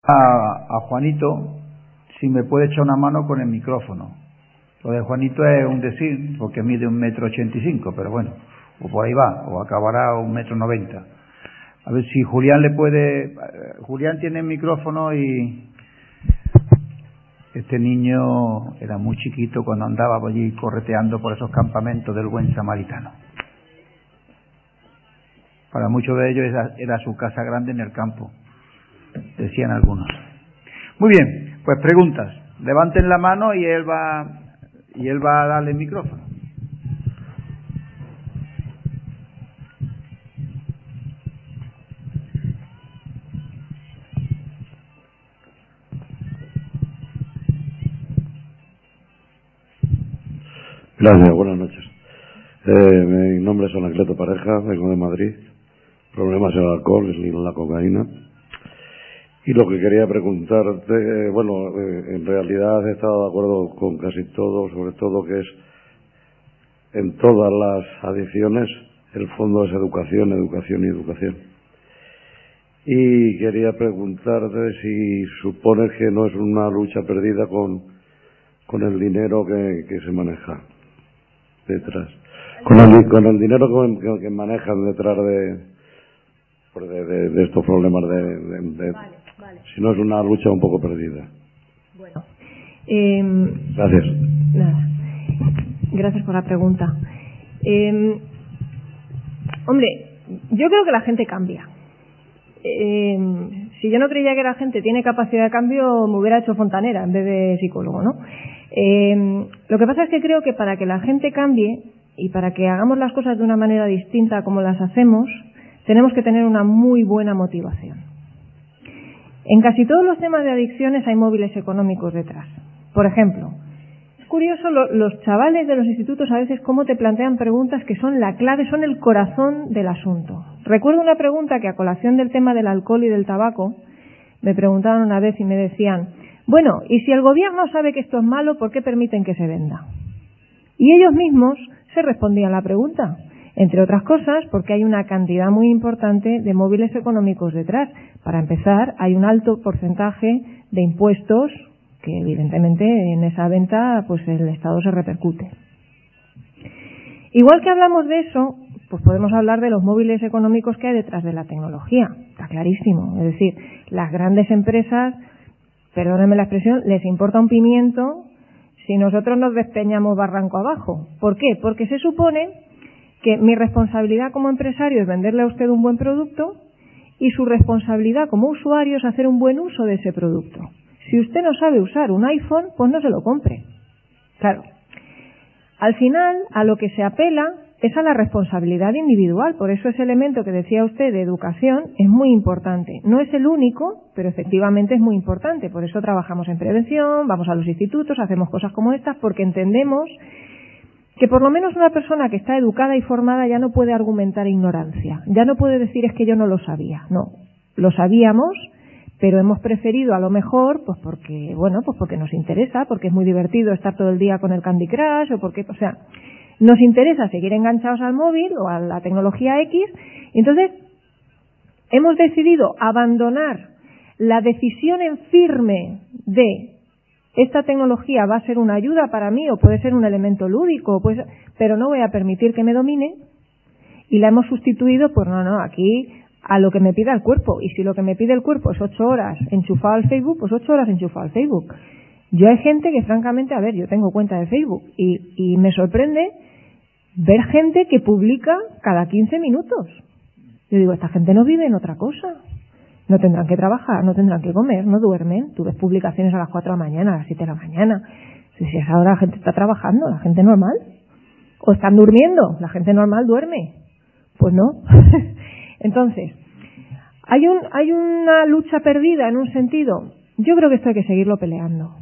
A Juanito si me puede echar una mano con el micrófono. Lo de Juanito es un decir, porque mide 1,85 m, pero bueno, o por ahí va, o acabará 1,90 m. A ver si Julián le puede... Julián tiene el micrófono y... Este niño era muy chiquito cuando andaba por allí correteando por esos campamentos del Buen Samaritano. Para muchos de ellos era su casa grande en el campo, decían algunos. Muy bien, pues preguntas. Levanten la mano y él va a darle el micrófono. Gracias, buenas noches. Mi nombre es Anacleto Pareja, vengo de Madrid. Problemas en el alcohol y en la cocaína. Y lo que quería preguntarte, en realidad he estado de acuerdo con casi todo, sobre todo que es en todas las adicciones el fondo es educación, educación y educación. Y quería preguntarte si supones que no es una lucha perdida con el dinero que se maneja detrás, con el dinero que manejan detrás de estos problemas Vale. Si no es una lucha un poco perdida. Bueno, gracias. Nada, gracias por la pregunta. Hombre, yo creo que la gente cambia. Si yo no creía que la gente tiene capacidad de cambio, me hubiera hecho fontanera en vez de psicólogo, ¿no? Lo que pasa es que creo que para que la gente cambie y para que hagamos las cosas de una manera distinta a como las hacemos, tenemos que tener una muy buena motivación. En casi todos los temas de adicciones hay móviles económicos detrás. Por ejemplo, es curioso los chavales de los institutos a veces cómo te plantean preguntas que son la clave, son el corazón del asunto. Recuerdo una pregunta que a colación del tema del alcohol y del tabaco me preguntaban una vez y me decían: bueno, y si el gobierno sabe que esto es malo, ¿por qué permiten que se venda? Y ellos mismos se respondían la pregunta. Entre otras cosas, porque hay una cantidad muy importante de móviles económicos detrás. Para empezar, hay un alto porcentaje de impuestos que evidentemente en esa venta pues el Estado se repercute. Igual que hablamos de eso, pues podemos hablar de los móviles económicos que hay detrás de la tecnología. Está clarísimo. Es decir, las grandes empresas, perdónenme la expresión, les importa un pimiento si nosotros nos despeñamos barranco abajo. ¿Por qué? Porque se supone que mi responsabilidad como empresario es venderle a usted un buen producto y su responsabilidad como usuario es hacer un buen uso de ese producto. Si usted no sabe usar un iPhone, pues no se lo compre. Claro. Al final, a lo que se apela es a la responsabilidad individual. Por eso ese elemento que decía usted de educación es muy importante. No es el único, pero efectivamente es muy importante. Por eso trabajamos en prevención, vamos a los institutos, hacemos cosas como estas, porque entendemos que por lo menos una persona que está educada y formada ya no puede argumentar ignorancia. Ya no puede decir es que yo no lo sabía. No, lo sabíamos, pero hemos preferido a lo mejor, pues porque nos interesa, porque es muy divertido estar todo el día con el Candy Crush, nos interesa seguir enganchados al móvil o a la tecnología X, y entonces hemos decidido abandonar la decisión en firme de esta tecnología va a ser una ayuda para mí o puede ser un elemento lúdico, pero no voy a permitir que me domine, y la hemos sustituido por aquí a lo que me pida el cuerpo. Y si lo que me pide el cuerpo es 8 horas enchufado al Facebook, pues 8 horas enchufado al Facebook. Yo hay gente que francamente, yo tengo cuenta de Facebook y me sorprende ver gente que publica cada 15 minutos. Yo digo, esta gente no vive en otra cosa. No tendrán que trabajar, no tendrán que comer, no duermen. Tú ves publicaciones a las 4 de la mañana, a las 7 de la mañana. Si a esa hora la gente está trabajando, la gente normal. O están durmiendo, la gente normal duerme. Pues no. Entonces, ¿hay una lucha perdida en un sentido? Yo creo que esto hay que seguirlo peleando.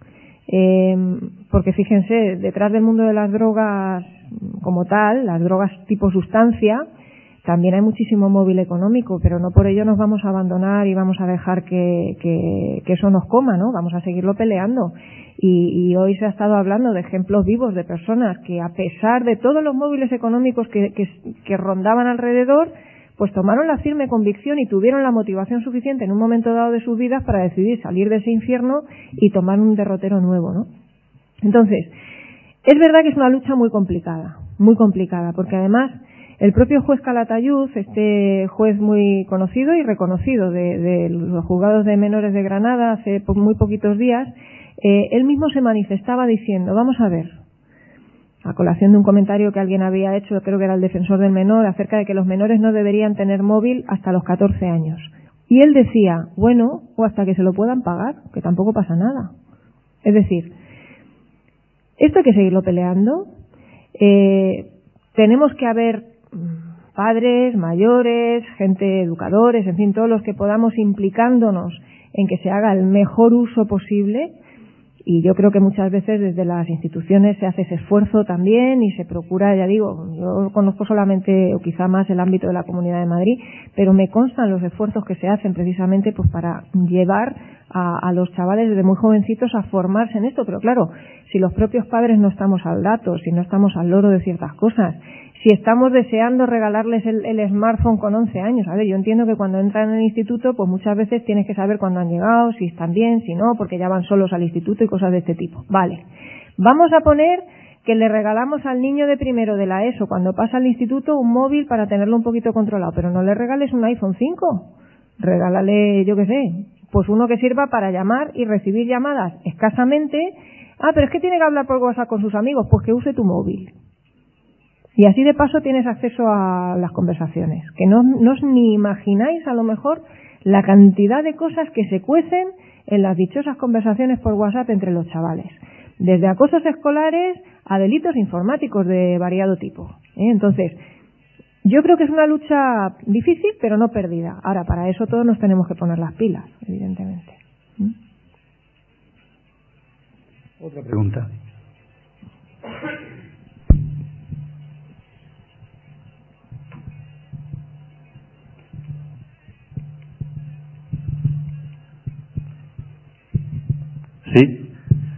Porque fíjense, detrás del mundo de las drogas como tal, las drogas tipo sustancia, también hay muchísimo móvil económico, pero no por ello nos vamos a abandonar y vamos a dejar que eso nos coma, ¿no? Vamos a seguirlo peleando. Y hoy se ha estado hablando de ejemplos vivos de personas que, a pesar de todos los móviles económicos que rondaban alrededor, pues tomaron la firme convicción y tuvieron la motivación suficiente en un momento dado de sus vidas para decidir salir de ese infierno y tomar un derrotero nuevo, ¿no? Entonces, es verdad que es una lucha muy complicada, porque además el propio juez Calatayud, este juez muy conocido y reconocido de los juzgados de menores de Granada hace muy poquitos días, él mismo se manifestaba diciendo, vamos a ver, a colación de un comentario que alguien había hecho, creo que era el defensor del menor, acerca de que los menores no deberían tener móvil hasta los 14 años. Y él decía, bueno, o hasta que se lo puedan pagar, que tampoco pasa nada. Es decir, esto hay que seguirlo peleando. Tenemos que haber padres, mayores, gente, educadores, en fin, todos los que podamos implicándonos en que se haga el mejor uso posible. Y yo creo que muchas veces desde las instituciones se hace ese esfuerzo también y se procura, ya digo, yo conozco solamente o quizá más el ámbito de la Comunidad de Madrid, pero me constan los esfuerzos que se hacen precisamente pues para llevar a los chavales desde muy jovencitos a formarse en esto. Pero claro, si los propios padres no estamos al dato, si no estamos al loro de ciertas cosas, si estamos deseando regalarles el smartphone con 11 años. A ver, yo entiendo que cuando entran en el instituto, pues muchas veces tienes que saber cuándo han llegado, si están bien, si no, porque ya van solos al instituto y cosas de este tipo. Vale. Vamos a poner que le regalamos al niño de primero de la ESO, cuando pasa al instituto, un móvil para tenerlo un poquito controlado, pero no le regales un iPhone 5. Regálale, yo qué sé, pues uno que sirva para llamar y recibir llamadas escasamente. Ah, pero es que tiene que hablar por WhatsApp con sus amigos, pues que use tu móvil. Y así de paso tienes acceso a las conversaciones, que no os ni imagináis a lo mejor la cantidad de cosas que se cuecen en las dichosas conversaciones por WhatsApp entre los chavales, desde acosos escolares a delitos informáticos de variado tipo. Entonces, yo creo que es una lucha difícil, pero no perdida. Ahora, para eso todos nos tenemos que poner las pilas, evidentemente. Otra pregunta. Sí.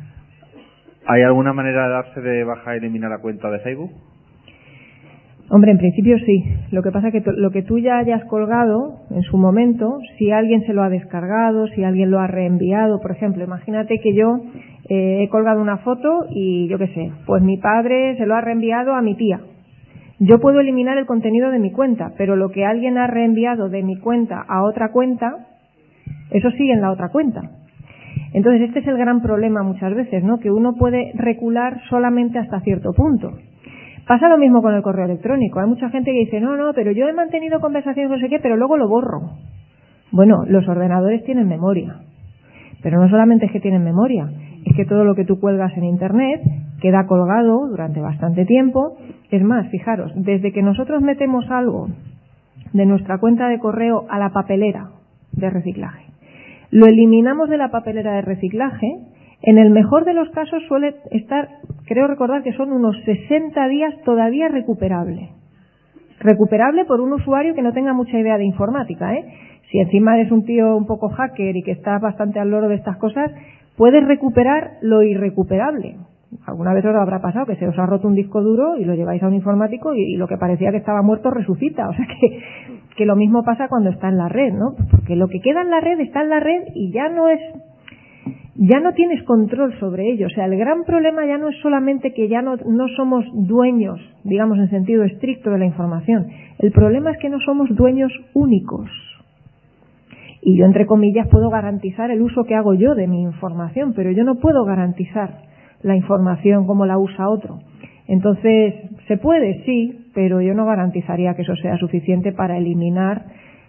¿Hay alguna manera de darse de baja y eliminar la cuenta de Facebook? Hombre, en principio sí. Lo que pasa es que lo que tú ya hayas colgado en su momento, si alguien se lo ha descargado, si alguien lo ha reenviado, por ejemplo, imagínate que yo he colgado una foto y yo qué sé, pues mi padre se lo ha reenviado a mi tía. Yo puedo eliminar el contenido de mi cuenta, pero lo que alguien ha reenviado de mi cuenta a otra cuenta, eso sigue en la otra cuenta. Entonces este es el gran problema muchas veces, ¿no? Que uno puede recular solamente hasta cierto punto. Pasa lo mismo con el correo electrónico. Hay mucha gente que dice, no, pero yo he mantenido conversaciones no sé qué, pero luego lo borro. Bueno, los ordenadores tienen memoria. Pero no solamente es que tienen memoria, es que todo lo que tú cuelgas en Internet queda colgado durante bastante tiempo. Es más, fijaros, desde que nosotros metemos algo de nuestra cuenta de correo a la papelera de reciclaje, lo eliminamos de la papelera de reciclaje, en el mejor de los casos suele estar, creo recordar que son unos 60 días todavía recuperable. Recuperable por un usuario que no tenga mucha idea de informática, ¿eh? Si encima eres un tío un poco hacker y que estás bastante al loro de estas cosas, puedes recuperar lo irrecuperable. Alguna vez os habrá pasado que se os ha roto un disco duro y lo lleváis a un informático y lo que parecía que estaba muerto resucita. O sea que lo mismo pasa cuando está en la red, ¿no? Porque lo que queda en la red está en la red y ya no tienes control sobre ello. O sea, el gran problema ya no es solamente que ya no somos dueños, digamos en sentido estricto, de la información. El problema es que no somos dueños únicos. Y yo, entre comillas, puedo garantizar el uso que hago yo de mi información, pero yo no puedo garantizar la información como la usa otro. Entonces, ¿se puede? Sí, pero yo no garantizaría que eso sea suficiente para eliminar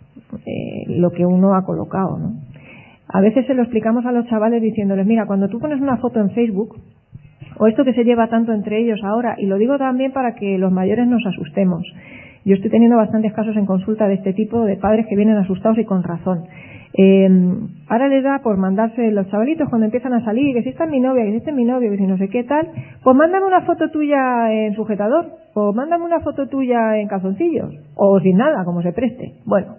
lo que uno ha colocado, ¿no? A veces se lo explicamos a los chavales diciéndoles, mira, cuando tú pones una foto en Facebook, o esto que se lleva tanto entre ellos ahora, y lo digo también para que los mayores nos asustemos. Yo estoy teniendo bastantes casos en consulta de este tipo, de padres que vienen asustados y con razón. Ahora les da por mandarse los chavalitos cuando empiezan a salir, que si esta es mi novia, que si este es mi novio, que si no sé qué tal, pues mándame una foto tuya en sujetador, o mándame una foto tuya en calzoncillos, o sin nada, como se preste. Bueno,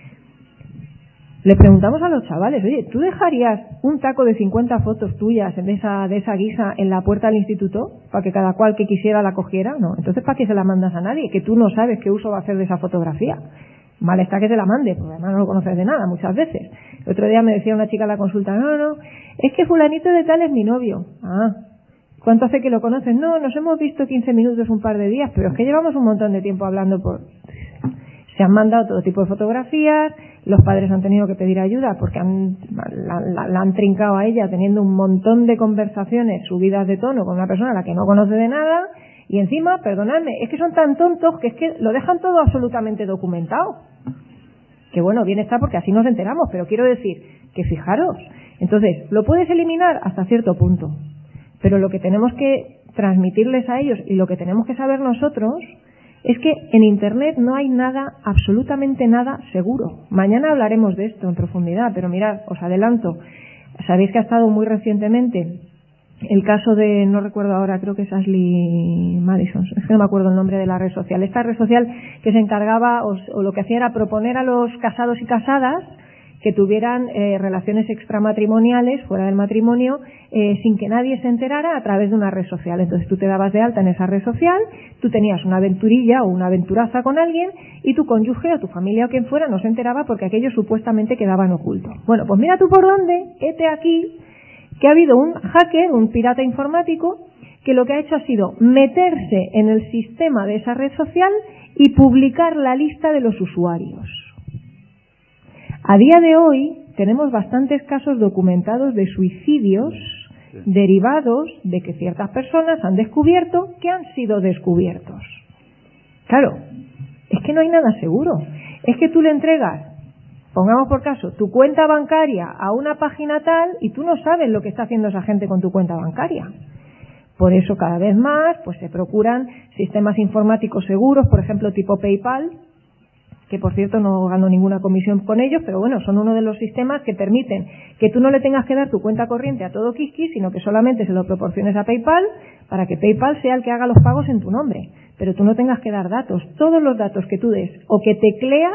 le preguntamos a los chavales, oye, ¿tú dejarías un taco de 50 fotos tuyas de esa guisa en la puerta del instituto para que cada cual que quisiera la cogiera? No. Entonces, ¿para qué se la mandas a nadie? Que tú no sabes qué uso va a hacer de esa fotografía. Mal está que te la mande, porque además no lo conoces de nada muchas veces. El otro día me decía una chica en la consulta, no, es que fulanito de tal es mi novio. Ah, ¿cuánto hace que lo conoces? No, nos hemos visto 15 minutos, un par de días, pero es que llevamos un montón de tiempo hablando por... Se han mandado todo tipo de fotografías, los padres han tenido que pedir ayuda porque la han trincado a ella teniendo un montón de conversaciones subidas de tono con una persona a la que no conoce de nada, y encima, perdonadme, es que son tan tontos que es que lo dejan todo absolutamente documentado. Que bueno, bien está porque así nos enteramos, pero quiero decir que fijaros, entonces, lo puedes eliminar hasta cierto punto, pero lo que tenemos que transmitirles a ellos y lo que tenemos que saber nosotros es que en Internet no hay nada, absolutamente nada seguro. Mañana hablaremos de esto en profundidad, pero mirad, os adelanto, sabéis que ha estado muy recientemente el caso de, no recuerdo ahora, creo que es Ashley Madison, es que no me acuerdo el nombre de la red social. Esta red social que se encargaba, o lo que hacía era proponer a los casados y casadas que tuvieran relaciones extramatrimoniales fuera del matrimonio sin que nadie se enterara a través de una red social. Entonces tú te dabas de alta en esa red social, tú tenías una aventurilla o una aventuraza con alguien y tu cónyuge o tu familia o quien fuera no se enteraba porque aquello supuestamente quedaba en oculto. Bueno, pues mira tú por dónde, hete aquí, que ha habido un hacker, un pirata informático, que lo que ha hecho ha sido meterse en el sistema de esa red social y publicar la lista de los usuarios. A día de hoy tenemos bastantes casos documentados de suicidios derivados de que ciertas personas han descubierto que han sido descubiertos. Claro, es que no hay nada seguro. Es que tú le entregas, pongamos por caso, tu cuenta bancaria a una página tal y tú no sabes lo que está haciendo esa gente con tu cuenta bancaria. Por eso cada vez más pues se procuran sistemas informáticos seguros, por ejemplo tipo PayPal, que por cierto no gano ninguna comisión con ellos, pero bueno, son uno de los sistemas que permiten que tú no le tengas que dar tu cuenta corriente a todo Kiski, sino que solamente se lo proporciones a PayPal para que PayPal sea el que haga los pagos en tu nombre, pero tú no tengas que dar datos. Todos los datos que tú des o que tecleas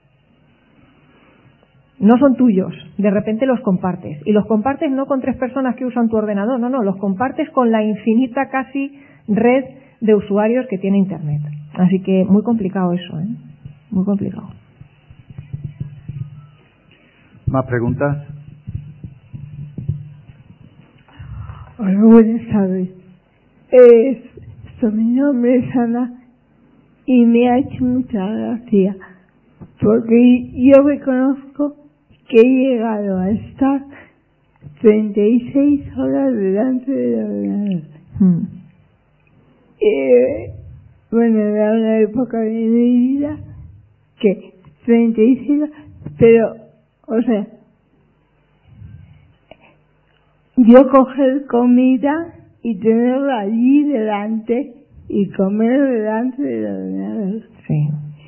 no son tuyos, de repente los compartes, y los compartes no con 3 personas que usan tu ordenador, no, los compartes con la infinita casi red de usuarios que tiene Internet. Así que muy complicado eso, muy complicado. ¿Más preguntas? Hola, buenas tardes. Mi nombre es Ana y me ha hecho mucha gracia porque yo reconozco que he llegado a estar 36 horas delante del ordenador. Bueno, era una época de mi vida que 36 horas, pero, o sea, yo coger comida y tenerla allí delante y comer delante del ordenador. Sí.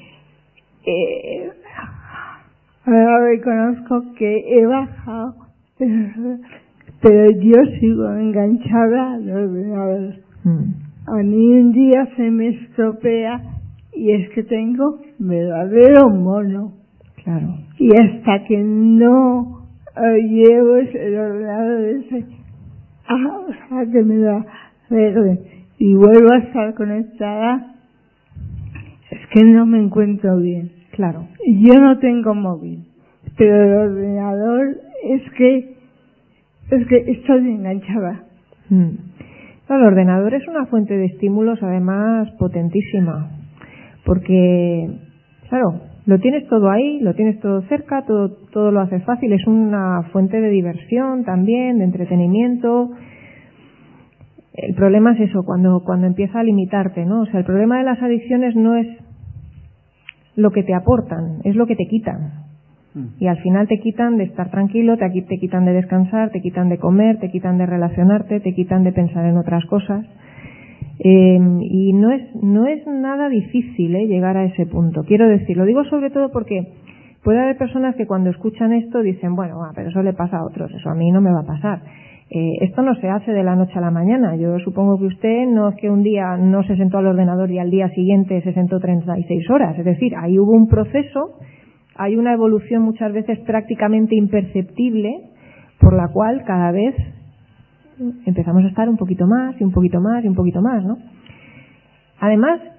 Ahora reconozco que he bajado, pero yo sigo enganchada al ordenador. A mí un día se me estropea y es que tengo verdadero mono. Claro. Y hasta que no llevo el ordenador ese a que me lo arreglen y vuelvo a estar conectada, es que no me encuentro bien. Claro. Yo no tengo móvil, pero el ordenador es que estoy enganchada. El ordenador es una fuente de estímulos además potentísima, porque, claro, lo tienes todo ahí, lo tienes todo cerca, todo lo hace fácil, es una fuente de diversión también, de entretenimiento. El problema es eso, cuando empieza a limitarte, ¿no? O sea, el problema de las adicciones no es lo que te aportan, es lo que te quitan. Y al final te quitan de estar tranquilo, te quitan de descansar, te quitan de comer, te quitan de relacionarte, te quitan de pensar en otras cosas. Y no es nada difícil llegar a ese punto. Quiero decir, lo digo sobre todo porque puede haber personas que cuando escuchan esto dicen, bueno, pero eso le pasa a otros, eso a mí no me va a pasar. Esto no se hace de la noche a la mañana. Yo supongo que usted no es que un día no se sentó al ordenador y al día siguiente se sentó 36 horas. Es decir, ahí hubo un proceso, hay una evolución muchas veces prácticamente imperceptible por la cual cada vez empezamos a estar un poquito más y un poquito más y un poquito más, ¿no? Además,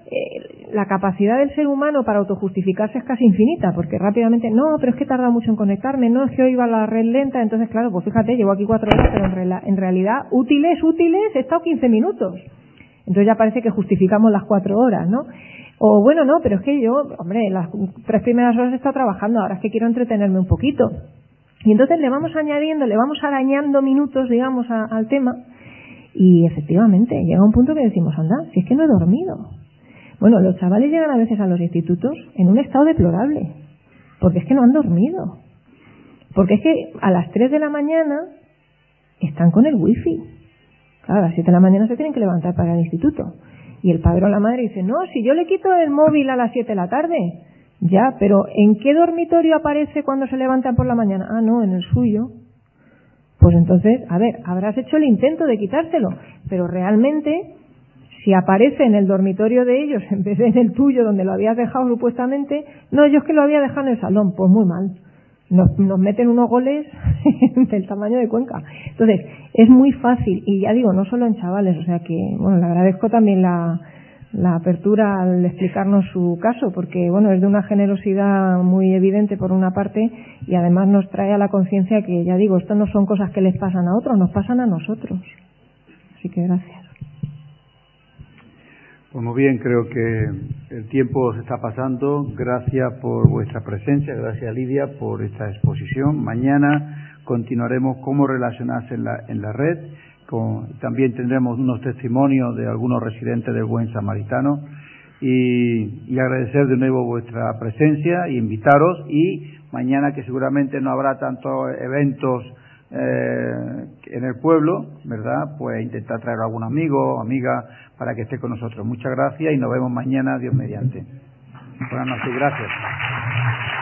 la capacidad del ser humano para autojustificarse es casi infinita, porque rápidamente, no, pero es que he tardado mucho en conectarme, no, es que hoy iba la red lenta, entonces claro, pues fíjate, llevo aquí 4 horas, pero en realidad útiles, he estado 15 minutos. Entonces ya parece que justificamos las 4 horas, ¿no? O bueno, no, pero es que yo, hombre, las 3 primeras horas he estado trabajando, ahora es que quiero entretenerme un poquito. Y entonces le vamos añadiendo, le vamos arañando minutos, digamos, al tema, y efectivamente llega un punto que decimos, anda, si es que no he dormido. Bueno, los chavales llegan a veces a los institutos en un estado deplorable, porque es que no han dormido. Porque es que a las 3 de la mañana están con el wifi. Claro, a las 7 de la mañana se tienen que levantar para el instituto. Y el padre o la madre dice, no, si yo le quito el móvil a las 7 de la tarde. Ya, pero ¿en qué dormitorio aparece cuando se levantan por la mañana? Ah, no, en el suyo. Pues entonces, a ver, habrás hecho el intento de quitárselo, pero realmente, si aparece en el dormitorio de ellos en vez de en el tuyo, donde lo habías dejado supuestamente, no, yo es que lo había dejado en el salón, pues muy mal. Nos meten unos goles del tamaño de Cuenca. Entonces, es muy fácil, y ya digo, no solo en chavales, o sea que, bueno, le agradezco también la apertura al explicarnos su caso, porque, bueno, es de una generosidad muy evidente por una parte, y además nos trae a la conciencia que, ya digo, esto no son cosas que les pasan a otros, nos pasan a nosotros. Así que gracias. Pues muy bien, creo que el tiempo se está pasando. Gracias por vuestra presencia, gracias Lidia por esta exposición. Mañana continuaremos cómo relacionarse en la red. También tendremos unos testimonios de algunos residentes del Buen Samaritano. Y agradecer de nuevo vuestra presencia y invitaros. Y mañana, que seguramente no habrá tantos eventos en el pueblo, ¿verdad? Pues intentar traer a algún amigo o amiga para que esté con nosotros. Muchas gracias y nos vemos mañana, Dios mediante. Buenas noches, gracias.